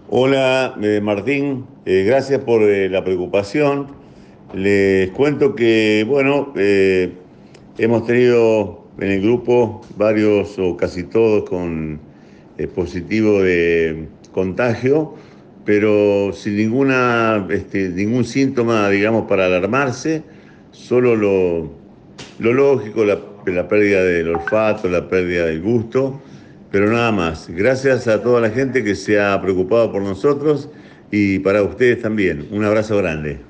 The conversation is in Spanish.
Hola, Martín, gracias por la preocupación. Les cuento que, bueno, hemos tenido en el grupo varios o casi todos con positivo de contagio, pero sin ningún síntoma, digamos, para alarmarse, solo lo lógico, la pérdida del olfato, la pérdida del gusto, pero nada más. Gracias a toda la gente que se ha preocupado por nosotros y para ustedes también. Un abrazo grande.